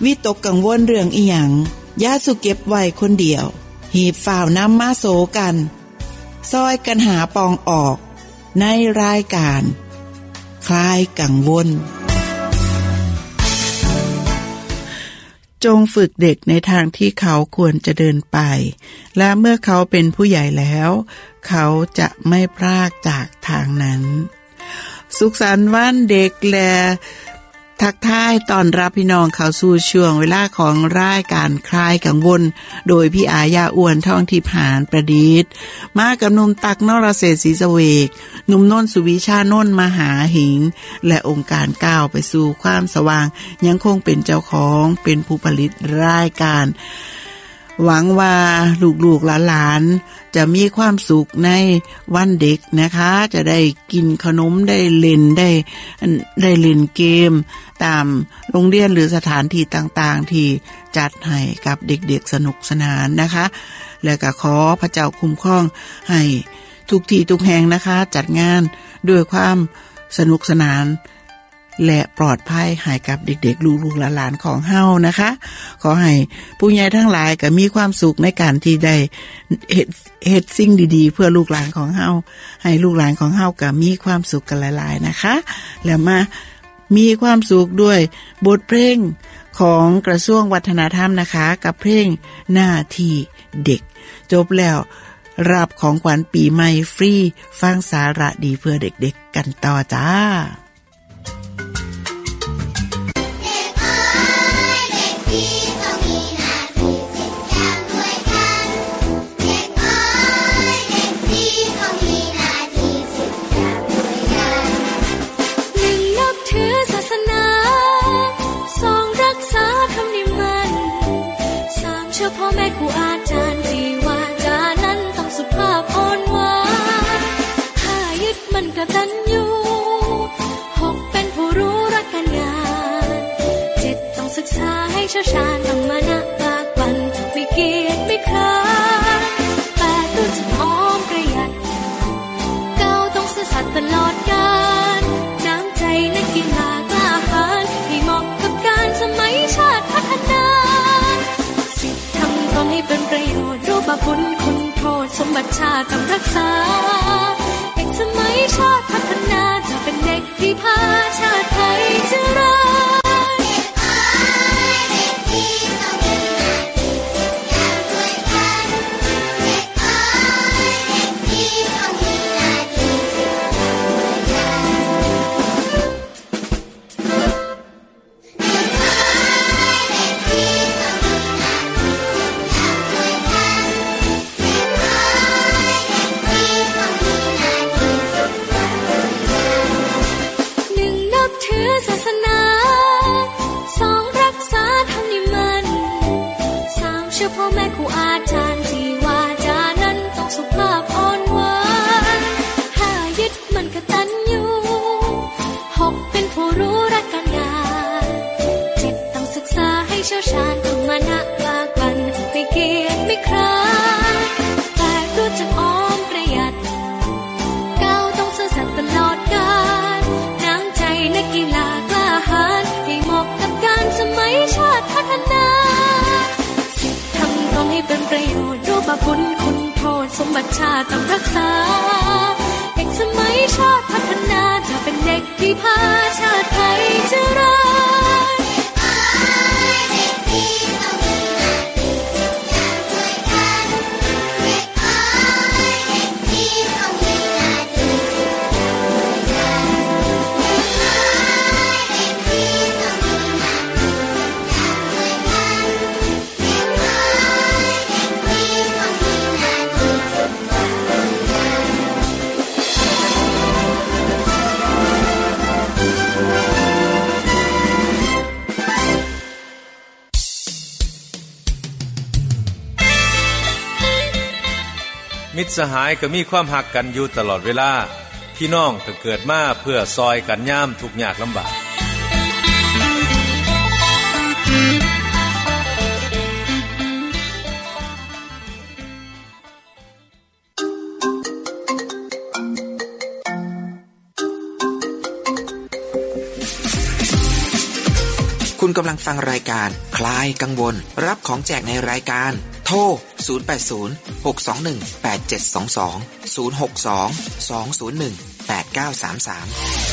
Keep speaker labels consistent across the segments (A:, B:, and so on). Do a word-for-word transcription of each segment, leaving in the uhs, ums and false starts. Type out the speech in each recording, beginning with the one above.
A: วิตกกังวลเรื่องอีหยังอย่าสุเก็บไว้คนเดียวหีบฝ่าวนำมาโสกันซอยกันหาปองออกในรายการคลายกังวลจงฝึกเด็กในทางที่เขาควรจะเดินไปและเมื่อเขาเป็นผู้ใหญ่แล้วเขาจะไม่พลากจากทางนั้นสุขสันต์วันเด็กและทักทายตอนรับพี่น้องเข้าสู่ช่วงเวลาของรายการคลายกังวลโดยพี่อายาอ้วนท่องทิพย์หานประดิษฐ์มากับหนุ่มตักนรเศรษฐ์ศรีสเวกหนุ่มโน้นสุวิชาโน้นมหาหิงและองค์การก้าวไปสู่ความสว่างยังคงเป็นเจ้าของเป็นผู้ผลิตรายการหวังว่าลูกๆหลานๆจะมีความสุขในวันเด็กนะคะจะได้กินขนมได้เล่นได้ได้เล่นเกมตามโรงเรียนหรือสถานที่ต่างๆที่จัดให้กับเด็กๆสนุกสนานนะคะและก็ขอพระเจ้าคุ้มครองให้ทุกที่ทุกแห่งนะคะจัดงานด้วยความสนุกสนานและปลอดภัยให้กับเด็กๆลูกๆหลานๆของเฮานะคะขอให้ผู้ใหญ่ทั้งหลายก็มีความสุขในการที่ได้เฮ็ดเฮ็ดสิ่งดีๆเพื่อลูกหลานของเฮาให้ลูกหลานของเฮาก็มีความสุขกันหลายๆนะคะแล้วมามีความสุขด้วยบทเพลงของกระทรวงวัฒนธรรมนะคะกับเพลงหน้าที่เด็กจบแล้วรับของขวัญปีใหม่ฟรีฟังสาระดีเพื่อเด็กๆกันต่อจ้า
B: พ่อแม่ครูอาจารย์ที่ว่าจานั้นต้องสุภาพอ่อนหวานห้ายึดมันกตัญญูหกเป็นผู้รู้รักการงานเจ็ดต้องศึกษาให้เชี่ยวชาญต้องมานะปากบันไม่เกียจไม่คร้านแปดรู้จักออมประหยัดเก้าต้องซื่อสัตย์ตลอดกาลน้ำใจนักกีฬากล้าหาญให้เหมาะกับการสมัยชาติพัฒนาต้องให้เป็นประโยชน์รู้บาปบุญคุณโทษสมบัติชาติต้องรักษาเด็กสมัยชาติพัฒนาจะเป็นเด็กที่พาชาติไทยเจริญพ่อแม่ครูอาจารย์ที่ว่าจานั้นต้องสุภาพอ่อนหวานห้ายึดมันกตัญญูหกเป็นผู้รู้รักการงานเจ็ดต้องศึกษาให้เชี่ยวชาญต้องมานะปากบันไม่เกียจไม่คร้านแปดรู้จักออมประหยัดเก้าต้องซื่อสัตย์ตลอดกาลน้ำใจนักกีฬากล้าหาญให้เหมาะกับการสมัยชาติพัฒนาต้องให้เป็นประโยชน์รู้บาปบุญคุณโทษสมบัติชาติต้องรักษาเด็กสมัยชาติพัฒนาจะเป็นเด็กที่พาชาติไทยเจริญ
C: มิตรสหายก็มีความหักกันอยู่ตลอดเวลาพี่น้องก็เกิดมาเพื่อซอยกันยามทุกข์ยากลำบากค
D: คุณกำลังฟังรายการคลายกังวลรับของแจกในรายการโทรศูนย์ แปด ศูนย์ หก สอง หนึ่ง แปด เจ็ด สอง สอง ศูนย์ หก สอง สอง ศูนย์ หนึ่ง แปด เก้า สาม สาม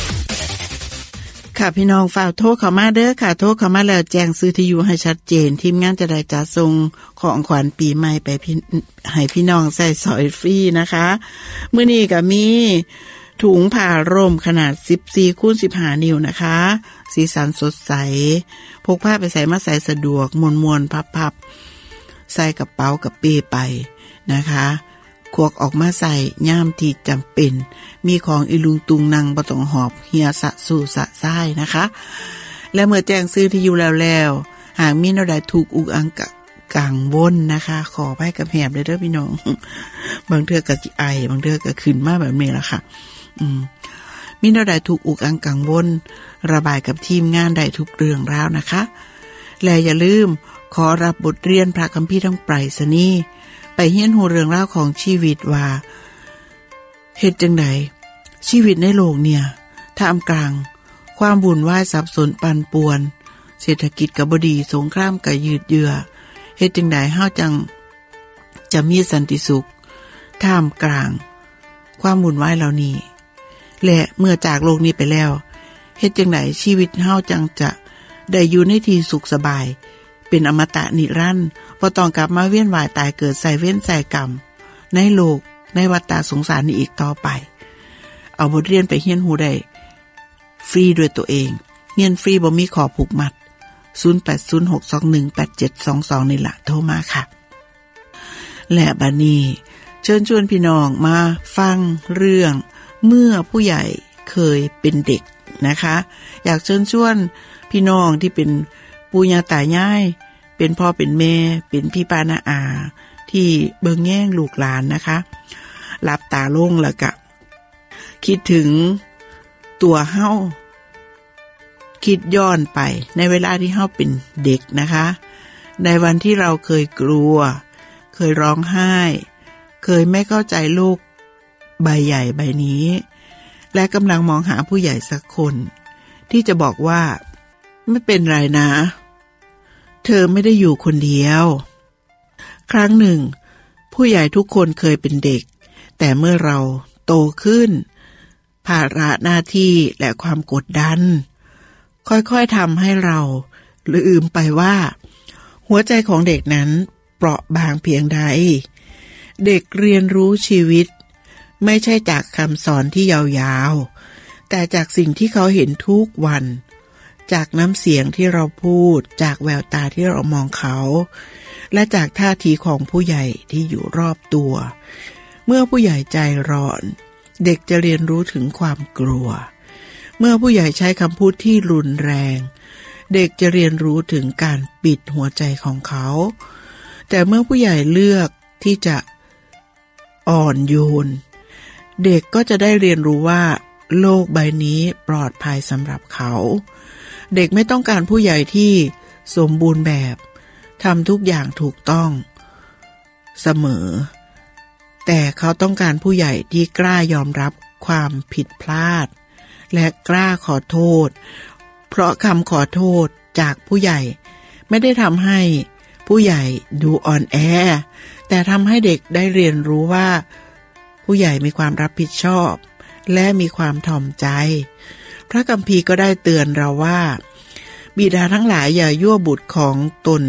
A: ค่ะพี่น้องฝากโทรเข้ามาเด้อค่ะโทรเข้ามาแล้วแจ้งซื้อที่อยู่ให้ชัดเจนทีมงานจะได้จัดส่งของขวัญปีใหม่ไปให้พี่น้องใส่สอยฟรีนะคะมื้อนี้ก็มีถุงผ้าร่มขนาดสิบสี่คูณสิบห้านิ้วนะคะสีสันสดใสพกผ้าไปใส่มาใส่สะดวกมวนๆพับๆใส่กระเป๋ากับเป้ไปนะคะควักออกมาใส่ย่ามที่จำเป็นมีของอีลุงตุงนางบ่ต้องหอบเหียสะสู่สะซ้ายนะคะและเมื่อแจ้งซื้อที่อยู่แล้วแล้วหากมีแนวใดถูกอุกอังกะกังวลนะคะขอให้กับแหบเลยเด้อพี่น้องบางเทื่อก็สิไอบางเทื่อก็ขึ้นมาแบบนี้ล่ะค่ะอืมมีแนวใดถูกอุกอังกังวลระบายกับทีมงานได้ทุกเรื่องราวนะคะและอย่าลืมขอรับบทเรียนพระคัมภีร์ทั้งไปรษณีย์ไปเรียนรู้เรื่องราวของชีวิตว่าเฮ็ดจังได๋ชีวิตในโลกเนี่ยท่ามกลางความวุ่นวายสับสนปั่นป่วนเศรษฐกิจก็บ่ดีสงครามก็ยืดเยื้อเฮ็ดจังได๋เฮาจังจะมีสันติสุขท่ามกลางความวุ่นวายเหล่านี้และเมื่อจากโลกนี้ไปแล้วเฮ็ดจังได๋ชีวิตเฮาจังจะได้อยู่ในที่สุขสบายเป็นอมตะนิรันดร์บ่ต้องกลับมาเวียนว่ายตายเกิดใส่เวรใส่กรรมในโลกในวัฏฏะสงสารนี้อีกต่อไปเอาบทเรียนไปเรียนรู้ได้ฟรีด้วยตัวเองเรียนฟรีบ่มีขอผูกมัดศูนย์ แปด ศูนย์ หก สอง หนึ่ง แปด เจ็ด สอง สองนี่ล่ะโทรมาค่ะและบัดนี้เชิญชวนพี่น้องมาฟังเรื่องเมื่อผู้ใหญ่เคยเป็นเด็กนะคะอยากเชิญชวนพี่น้องที่เป็นปู่ย่าตายายเป็นพ่อเป็นแม่เป็นพี่ป้าน้าอาที่เบิ่งแย่งลูกหลานนะคะหลับตาลงแล้วก็คิดถึงตัวเฮาคิดย้อนไปในเวลาที่เฮาเป็นเด็กนะคะในวันที่เราเคยกลัวเคยร้องไห้เคยไม่เข้าใจโลกใบใหญ่ใบนี้และกำลังมองหาผู้ใหญ่สักคนที่จะบอกว่าไม่เป็นไรนะเธอไม่ได้อยู่คนเดียวครั้งหนึ่งผู้ใหญ่ทุกคนเคยเป็นเด็กแต่เมื่อเราโตขึ้นภาระหน้าที่และความกดดันค่อยๆทำให้เราลืมไปว่าหัวใจของเด็กนั้นเปราะบางเพียงใดเด็กเรียนรู้ชีวิตไม่ใช่จากคำสอนที่ยาวๆแต่จากสิ่งที่เขาเห็นทุกวันจากน้ำเสียงที่เราพูดจากแววตาที่เรามองเขาและจากท่าทีของผู้ใหญ่ที่อยู่รอบตัวเมื่อผู้ใหญ่ใจร้อนเด็กจะเรียนรู้ถึงความกลัวเมื่อผู้ใหญ่ใช้คำพูดที่รุนแรงเด็กจะเรียนรู้ถึงการปิดหัวใจของเขาแต่เมื่อผู้ใหญ่เลือกที่จะอ่อนโยนเด็กก็จะได้เรียนรู้ว่าโลกใบนี้ปลอดภัยสำหรับเขาเด็กไม่ต้องการผู้ใหญ่ที่สมบูรณ์แบบทำทุกอย่างถูกต้องเสมอแต่เขาต้องการผู้ใหญ่ที่กล้ายอมรับความผิดพลาดและกล้าขอโทษเพราะคำขอโทษจากผู้ใหญ่ไม่ได้ทำให้ผู้ใหญ่ดูอ่อนแอแต่ทำให้เด็กได้เรียนรู้ว่าผู้ใหญ่มีความรับผิดชอบและมีความถ่อมใจพระคัมภีร์ก็ได้เตือนเราว่าบิดาทั้งหลายอย่ายั่วบุตรของตน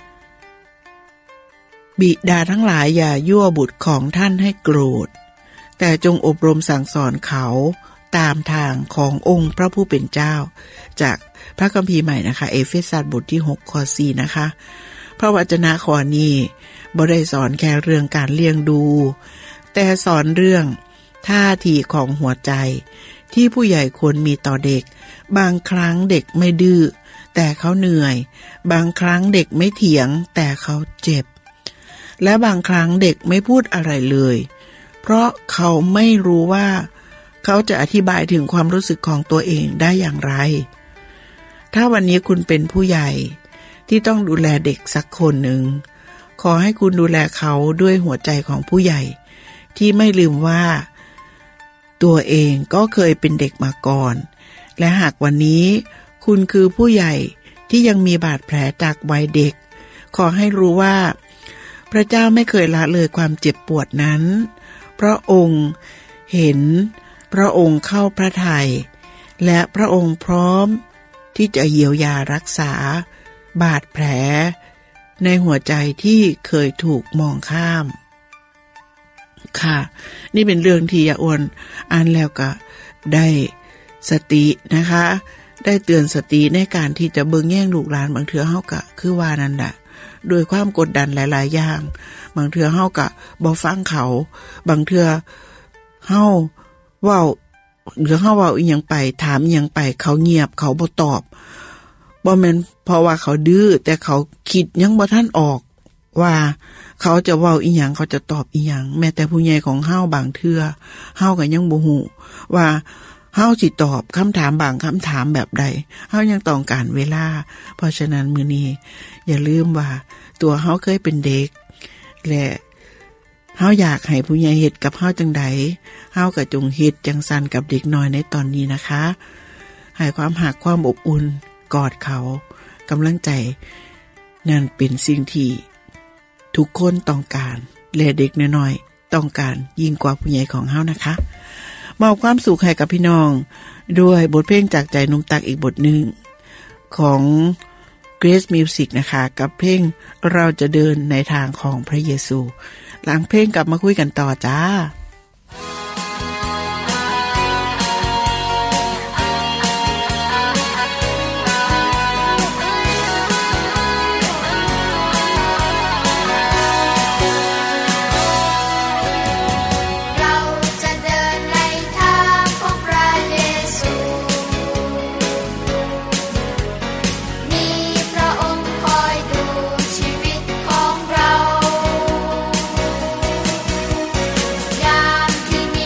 A: บิดาทั้งหลายอย่ายั่วบุตรของท่านให้โกรธแต่จงอบรมสั่งสอนเขาตามทางขององค์พระผู้เป็นเจ้าจากพระคัมภีร์ใหม่นะคะเอเฟซัสบทที่หกข้อสี่นะคะพระวจนะข้อนี้บ่ได้สอนแค่เรื่องการเลี้ยงดูแต่สอนเรื่องท่าทีของหัวใจที่ผู้ใหญ่ควรมีต่อเด็กบางครั้งเด็กไม่ดื้อแต่เขาเหนื่อยบางครั้งเด็กไม่เถียงแต่เขาเจ็บและบางครั้งเด็กไม่พูดอะไรเลยเพราะเขาไม่รู้ว่าเขาจะอธิบายถึงความรู้สึกของตัวเองได้อย่างไรถ้าวันนี้คุณเป็นผู้ใหญ่ที่ต้องดูแลเด็กสักคนหนึ่งขอให้คุณดูแลเขาด้วยหัวใจของผู้ใหญ่ที่ไม่ลืมว่าตัวเองก็เคยเป็นเด็กมาก่อนและหากวันนี้คุณคือผู้ใหญ่ที่ยังมีบาดแผลจากวัยเด็กขอให้รู้ว่าพระเจ้าไม่เคยละเลยความเจ็บปวดนั้นพระองค์เห็นพระองค์เข้าพระทัยและพระองค์พร้อมที่จะเยียวยารักษาบาดแผลในหัวใจที่เคยถูกมองข้ามค่ะนี่เป็นเรื่องที่ยาอ้วนอ่านแล้วก็ได้สตินะคะได้เตือนสติในการที่จะเบิ่งแย่งลูกหลานบางเทื่อเฮาก็คือว่านั่นแหละโดยความกดดันหลายๆอย่างบางเทื่อเฮาก็บ่ฟังเขาบางเทื่อเฮาเว้าหรือเฮาเว้าอีหยังไปถามอีหยังไปเขาเงียบเขาบ่ตอบบ่แม่นเพราะว่าเขาดื้อแต่เขาคิดยังบ่ทันออกว่าเขาจะเว้าอีหยังเขาจะตอบอีหยังแม้แต่ผู้ใหญ่ของเฮาบางเทื่อเฮาก็ยังบ่ฮู้ว่าเฮาสิตอบคำถามบางคำถามแบบใดเฮายังต้องการเวลาเพราะฉะนั้นมื้อนี้อย่าลืมว่าตัวเฮาเคยเป็นเด็กและเฮาอยากให้ผู้ใหญ่เฮ็ดกับเฮาจังใดเฮาก็จงเฮ็ดจังซั่นกับเด็กน้อยในตอนนี้นะคะให้ความรักความอบอุ่นกอดเขากำลังใจนั่นเป็นสิ่งที่ทุกคนต้องการและเด็กน้อยๆต้องการยิ่งกว่าผู้ใหญ่ของเฮานะคะมอบความสุขให้กับพี่น้องด้วยบทเพลงจากใจหนุ่มตักอีกบทหนึ่งของ Grace Music นะคะกับเพลงเราจะเดินในทางของพระเยซูหลังเพลงกลับมาคุยกันต่อจ้า
E: ยามที่มี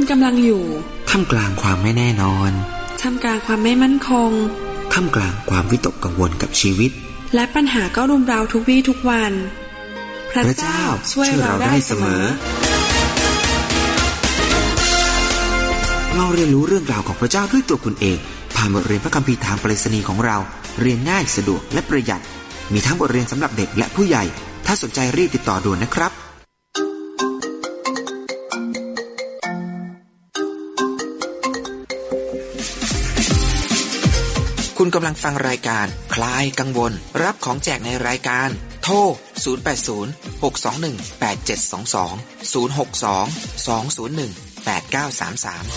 E: กำลังอยู่
D: ท่ามกลางความไม่แน่นอน
E: ท่ามกลางความไม่มั่นคง
D: ท่ามกลางความวิตกกังวลกับชีวิต
E: และปัญหาก็รุมเร้าทุกวี่ทุกวันพระเจ้าช่วยเราได้เสมอ
D: เราเรียนรู้เรื่องราวของพระเจ้าด้วยตัวคุณเองผ่านบทเรียนพระคัมภีร์ทางไปรษณีย์ของเราเรียนง่ายสะดวกและประหยัดมีทั้งบทเรียนสำหรับเด็กและผู้ใหญ่ถ้าสนใจรีบติดต่อด่วนนะครับคุณกำลังฟังรายการคลายกังวลรับของแจกในรายการโทรศูนย์ แปด ศูนย์ หก สอง หนึ่ง แปด เจ็ด สอง สอง ศูนย์ หก สอง สอง ศูนย์ หนึ่ง แปด เก้า สาม สาม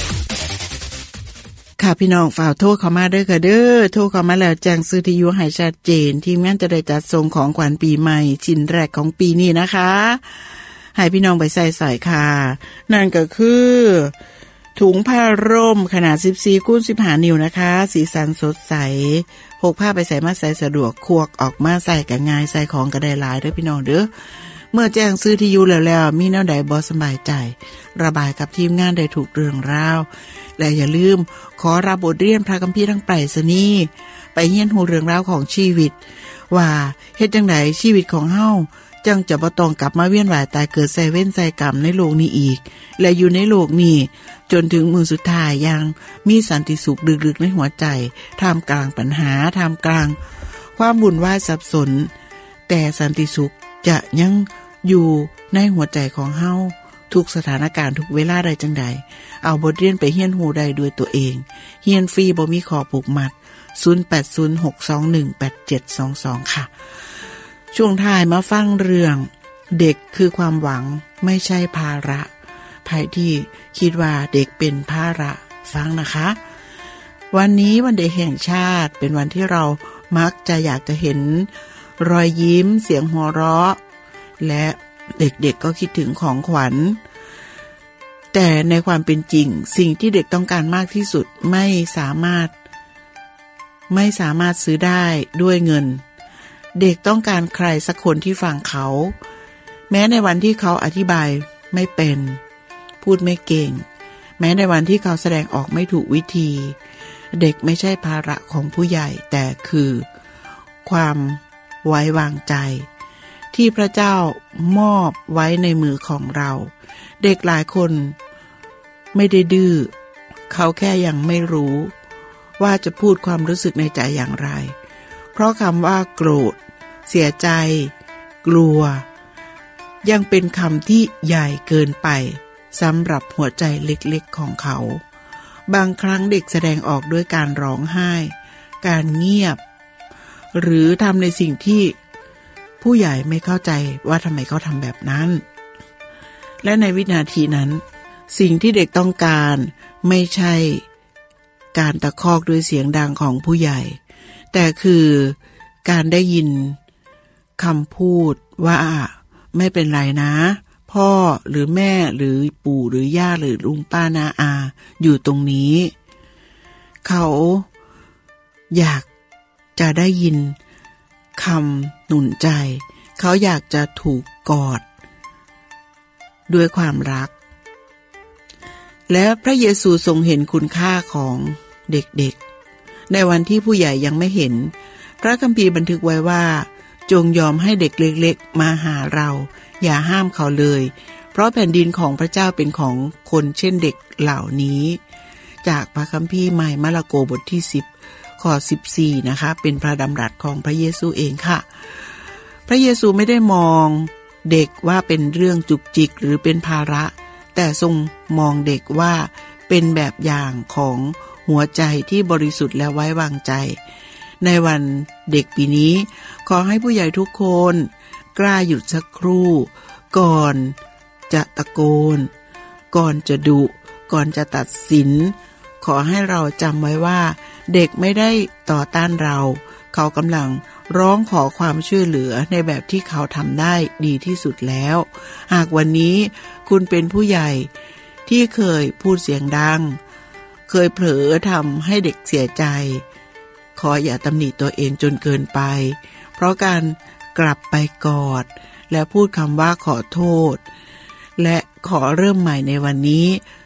A: ค่ะพี่น้องฝากโทรเข้ามาเด้อค่ะเด้อโทรเข้ามาแล้วแจ้งซื้อที่อยู่ให้ชัดเจนทีมงานจะได้จัดส่งของขวัญปีใหม่ชิ้นแรกของปีนี้นะคะให้พี่น้องไปใส่ใส่ค่ะนั่นก็คือถุงผ้าร่มขนาดสิบสี่คูณสิบห้านิ้วนะคะสีสันสดใสพกผ้าไปใส่มาใส่สะดวกควกออกมาใส่ก็ง่ายใส่ของก็ได้หลายเด้อพี่น้องเด้อเมื่อแจ้งซื้อที่อยู่แล้วแล้วมีแนวใดบ่สบายใจระบายกับทีมงานได้ถูกเรื่องราวและอย่าลืมขอรับบทเรียนพระคัมภีร์ทางไปรษณีย์ไปเรียนรู้เรื่องราวของชีวิตว่าเฮ็ดจังได๋ชีวิตของเฮาจังจะบ่ต้องกลับมาเวียนว่ายตายเกิดใส่เว้นใส่กรรมในโลกนี้อีกและอยู่ในโลกนี้จนถึงมื้อสุดท้ายยังมีสันติสุขลึกๆในหัวใจท่ามกลางปัญหาท่ามกลางความวุ่นวายสับสนแต่สันติสุขจะยังอยู่ในหัวใจของเฮาทุกสถานการณ์ทุกเวลาใดจังใดเอาบทเรียนไปเรียนรู้ได้ด้วยตัวเองเรียนฟรีบ่มีข้อผูกมัดศูนย์ แปด ศูนย์ หก สอง หนึ่ง แปด เจ็ด สอง สองค่ะช่วงท้ายมาฟังเรื่องเด็กคือความหวังไม่ใช่ภาระใครที่คิดว่าเด็กเป็นภาระฟังนะคะวันนี้วันเด็กแห่งชาติเป็นวันที่เรามักจะอยากจะเห็นรอยยิ้มเสียงหัวเราะและเด็กๆก็คิดถึงของขวัญแต่ในความเป็นจริงสิ่งที่เด็กต้องการมากที่สุดไม่สามารถไม่สามารถซื้อได้ด้วยเงินเด็กต้องการใครสักคนที่ฟังเขาแม้ในวันที่เขาอธิบายไม่เป็นพูดไม่เก่งแม้ในวันที่เขาแสดงออกไม่ถูกวิธีเด็กไม่ใช่ภาระของผู้ใหญ่แต่คือความไว้วางใจที่พระเจ้ามอบไว้ในมือของเราเด็กหลายคนไม่ได้ดื้อเขาแค่ยังไม่รู้ว่าจะพูดความรู้สึกในใจอย่างไรเพราะคำว่าโกรธเสียใจกลัวยังเป็นคำที่ใหญ่เกินไปสำหรับหัวใจเล็กๆของเขาบางครั้งเด็กแสดงออกด้วยการร้องไห้การเงียบหรือทำในสิ่งที่ผู้ใหญ่ไม่เข้าใจว่าทำไมเขาทำแบบนั้นและในวินาทีนั้นสิ่งที่เด็กต้องการไม่ใช่การตะคอกด้วยเสียงดังของผู้ใหญ่แต่คือการได้ยินคำพูดว่าไม่เป็นไรนะพ่อหรือแม่หรือปู่หรือย่าหรือลุงป้านาอาอยู่ตรงนี้เขาอยากจะได้ยินคำหนุนใจเขาอยากจะถูกกอดด้วยความรักและพระเยซูทรงเห็นคุณค่าของเด็กๆในวันที่ผู้ใหญ่ยังไม่เห็นพระคัมภีร์บันทึกไว้ว่าจงยอมให้เด็กเล็กๆมาหาเราอย่าห้ามเขาเลยเพราะแผ่นดินของพระเจ้าเป็นของคนเช่นเด็กเหล่านี้จากพระคัมภีร์ใหม่มาระโกบทที่สิบข้อสิบสี่นะคะเป็นพระดำรัสของพระเยซูเองค่ะพระเยซูไม่ได้มองเด็กว่าเป็นเรื่องจุกจิกหรือเป็นภาระแต่ทรงมองเด็กว่าเป็นแบบอย่างของหัวใจที่บริสุทธิ์และไว้วางใจในวันเด็กปีนี้ขอให้ผู้ใหญ่ทุกคนกล้าหยุดสักครู่ก่อนจะตะโกนก่อนจะดุก่อนจะตัดสินขอให้เราจำไว้ว่าเด็กไม่ได้ต่อต้านเราเขากำลังร้องขอความช่วยเหลือในแบบที่เขาทำได้ดีที่สุดแล้วหากวันนี้คุณเป็นผู้ใหญ่ที่เคยพูดเสียงดังเคยเผลอทำให้เด็กเสียใจขออย่าตำหนิตัวเองจนเกินไปเพราะการกลับไปกอดและพูดคำว่าขอโทษและขอเริ่มใหม่ในวันนี้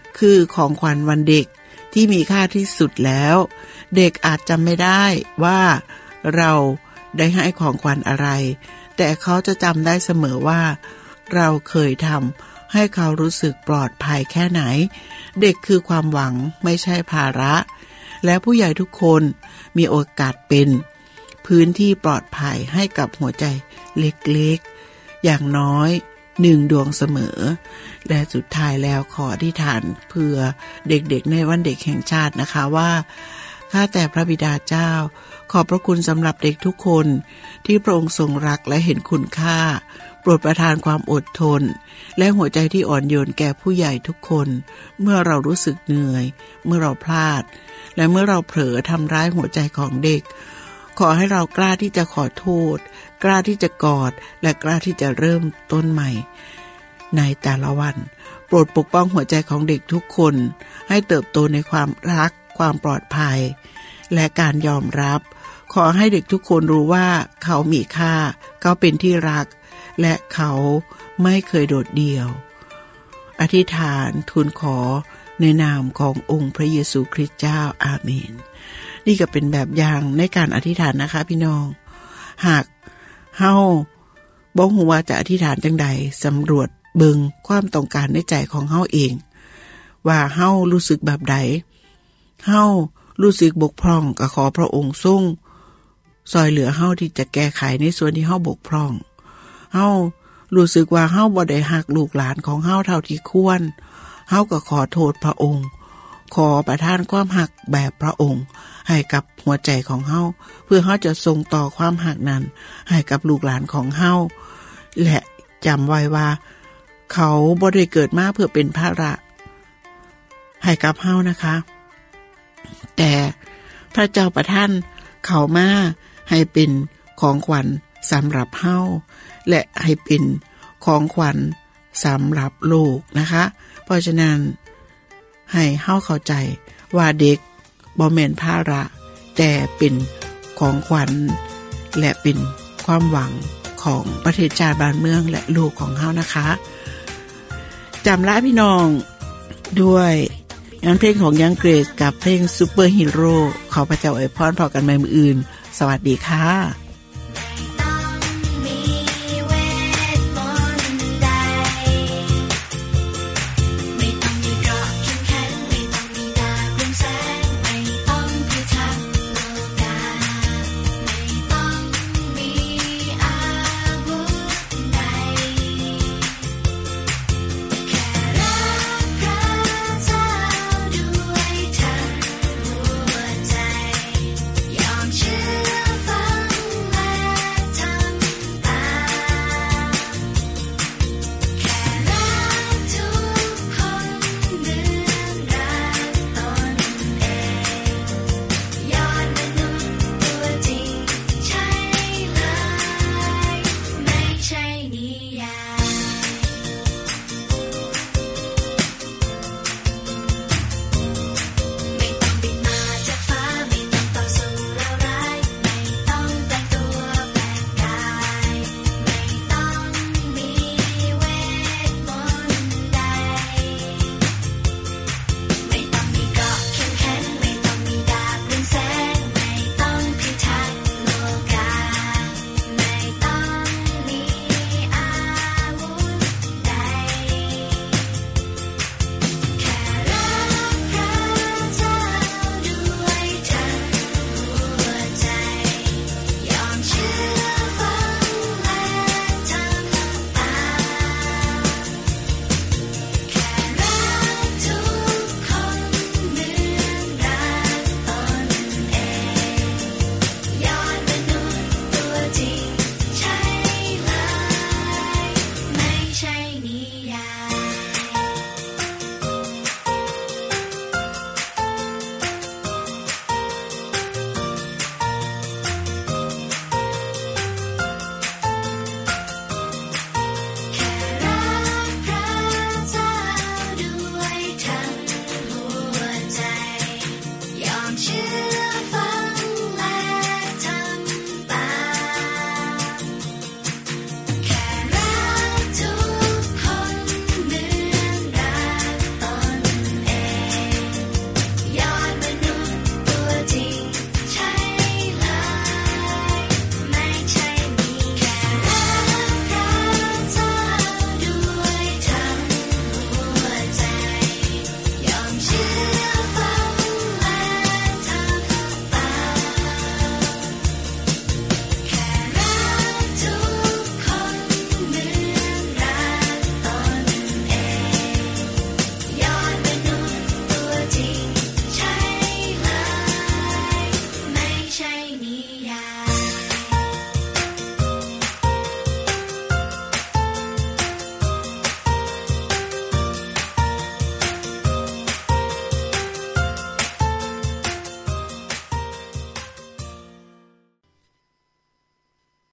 A: คือของขวัญวันเด็กที่มีค่าที่สุดแล้วเด็กอาจจำไม่ได้ว่าเราได้ให้ของขวัญอะไรแต่เขาจะจำได้เสมอว่าเราเคยทำให้เขารู้สึกปลอดภัยแค่ไหนเด็กคือความหวังไม่ใช่ภาระและผู้ใหญ่ทุกคนมีโอกาสเป็นพื้นที่ปลอดภัยให้กับหัวใจเล็กๆอย่างน้อยหนึ่งดวงเสมอและสุดท้ายแล้วขออธิษฐานเพื่อเด็กๆในวันเด็กแห่งชาตินะคะว่าข้าแต่พระบิดาเจ้าขอบพระคุณสำหรับเด็กทุกคนที่พระองค์ทรงรักและเห็นคุณค่าโปรดประทานความอดทนและหัวใจที่อ่อนโยนแก่ผู้ใหญ่ทุกคนเมื่อเรารู้สึกเหนื่อยเมื่อเราพลาดและเมื่อเราเผลอทำร้ายหัวใจของเด็กขอให้เรากล้าที่จะขอโทษกล้าที่จะกอดและกล้าที่จะเริ่มต้นใหม่ในแต่ละวันโปรดปกป้องหัวใจของเด็กทุกคนให้เติบโตในความรักความปลอดภัยและการยอมรับขอให้เด็กทุกคนรู้ว่าเขามีค่าเขาเป็นที่รักและเขาไม่เคยโดดเดี่ยวอธิษฐานทูลขอในนามขององค์พระเยซูคริสต์เจ้าอาเมนนี่ก็เป็นแบบอย่างในการอธิษฐานนะคะพี่น้องหากเฮาบ่ฮู้ว่าจะอธิษฐานจังใดสำรวจเบิ่งความต้องการในใจของเฮาเองว่าเฮารู้สึกแบบใดเฮารู้สึกบกพร่องก็ขอพระองค์ทรงซอยเหลือเฮาที่จะแก้ไขในส่วนที่เฮาบกพร่องเฮารู้สึกว่าเฮาบ่ได้ฮักลูกหลานของเฮาเท่าที่ควรเฮาก็ขอโทษพระองค์ขอประทานความฮักแบบพระองค์ให้กับหัวใจของเฮาเพื่อเฮาจะส่งต่อความฮักนั้นให้กับลูกหลานของเฮาและจำไว้ว่าเขาบ่ได้เกิดมาเพื่อเป็นภาระให้กับเฮานะคะแต่พระเจ้าประทานเขามาให้เป็นของขวัญสำหรับเฮาและให้เป็นของขวัญสำหรับโลกนะคะเพราะฉะนั้นให้เฮาเข้าใจว่าเด็กบ่แม่นภาระแต่เป็นของขวัญและเป็นความหวังของประเทศชาติบ้านเมืองและลูกของเฮานะคะจำลาพี่น้องด้วยงานเพลงของยังเกรซกับเพลงซูเปอร์ฮีโร่ขอพระเจ้าอวยพรพอกันใหม่มื้ออื่นสวัสดีค่ะ